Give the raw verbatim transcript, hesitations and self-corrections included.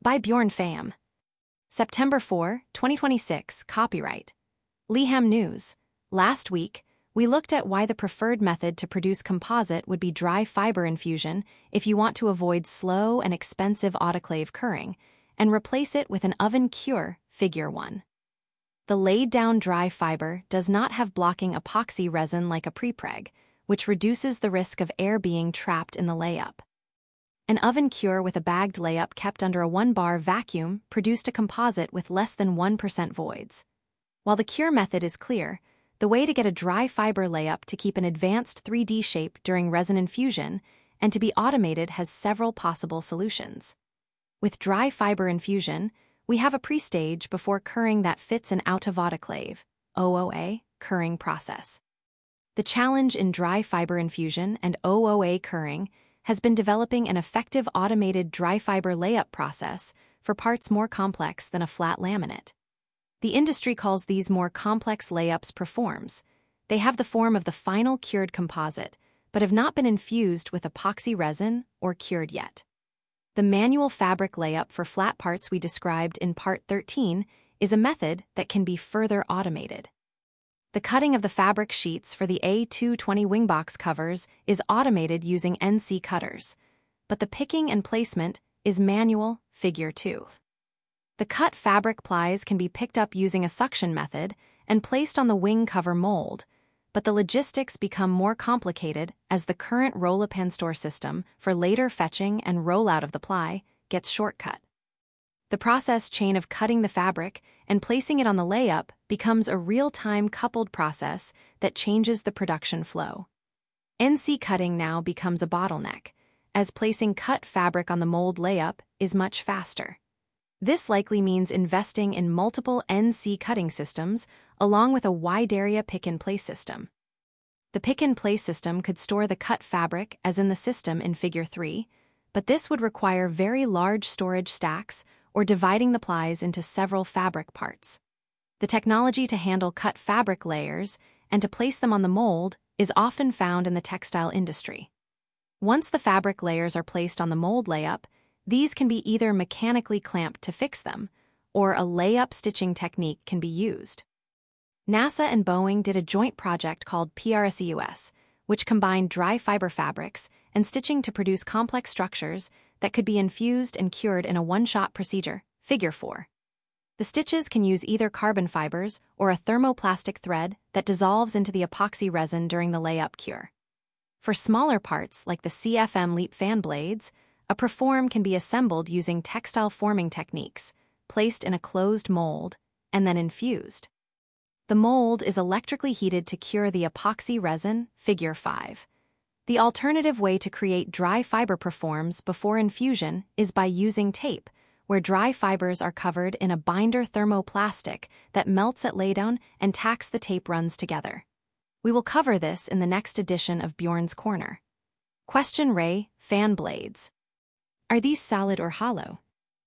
By Bjorn Pham. September fourth, twenty twenty-six, copyright. Leham News. Last week, we looked at why the preferred method to produce composite would be dry fiber infusion if you want to avoid slow and expensive autoclave curing, and replace it with an oven cure, figure one. The laid-down dry fiber does not have blocking epoxy resin like a prepreg, which reduces the risk of air being trapped in the layup. An oven cure with a bagged layup kept under a one-bar vacuum produced a composite with less than one percent voids. While the cure method is clear, the way to get a dry fiber layup to keep an advanced three D shape during resin infusion and to be automated has several possible solutions. With dry fiber infusion, we have a pre-stage before curing that fits an out-of-autoclave O O A curing process. The challenge in dry fiber infusion and O O A curing has been developing an effective automated dry fiber layup process for parts more complex than a flat laminate. The industry calls these more complex layups preforms. They have the form of the final cured composite, but have not been infused with epoxy resin or cured yet. The manual fabric layup for flat parts we described in Part thirteen is a method that can be further automated. The cutting of the fabric sheets for the A two twenty wingbox covers is automated using N C cutters, but the picking and placement is manual, figure two. The cut fabric plies can be picked up using a suction method and placed on the wing cover mold, but the logistics become more complicated as the current roll-up store system for later fetching and rollout of the ply gets shortcut. The process chain of cutting the fabric and placing it on the layup becomes a real-time coupled process that changes the production flow. N C cutting now becomes a bottleneck, as placing cut fabric on the mold layup is much faster. This likely means investing in multiple N C cutting systems along with a wide-area pick-and-place system. The pick-and-place system could store the cut fabric as in the system in Figure three, but this would require very large storage stacks or dividing the plies into several fabric parts. The technology to handle cut fabric layers and to place them on the mold is often found in the textile industry. Once the fabric layers are placed on the mold layup, these can be either mechanically clamped to fix them, or a layup stitching technique can be used. NASA and Boeing did a joint project called P R S E U S, which combined dry fiber fabrics and stitching to produce complex structures that could be infused and cured in a one-shot procedure, figure four. The stitches can use either carbon fibers or a thermoplastic thread that dissolves into the epoxy resin during the layup cure. For smaller parts like the C F M LEAP fan blades, a preform can be assembled using textile forming techniques, placed in a closed mold, and then infused. The mold is electrically heated to cure the epoxy resin, figure five. The alternative way to create dry fiber preforms before infusion is by using tape, where dry fibers are covered in a binder thermoplastic that melts at laydown and tacks the tape runs together. We will cover this in the next edition of Bjorn's Corner. Question Ray, fan blades. Are these solid or hollow?